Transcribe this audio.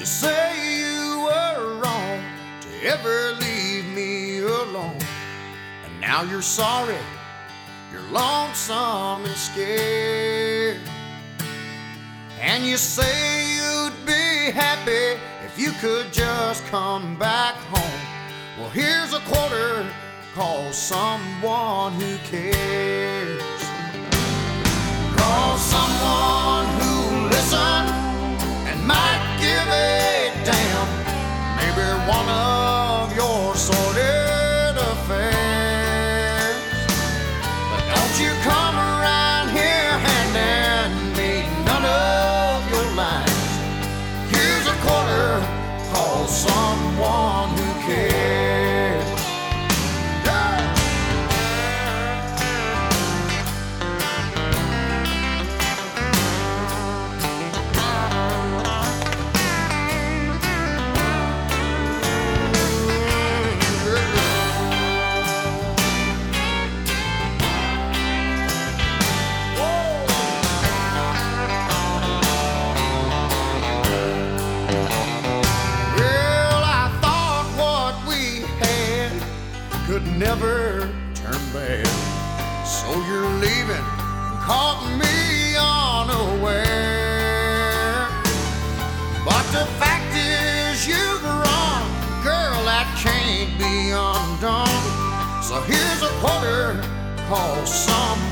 say you were wrong to ever leave me alone. And now you're sorry, you're lonesome and scared. And you say you'd be happy if you could just come back home. Well, here's a quarter, call someone who cares. Call someone who'll listen and might give a damn. Maybe one of your sordid affairs. But don't you come around here handing me none of your lines. Here's a quarter, call someone who cares. Could never turn bad. So you're leaving and caught me unaware. But the fact is you've run, girl, that can't be undone. So here's a quarter, call someone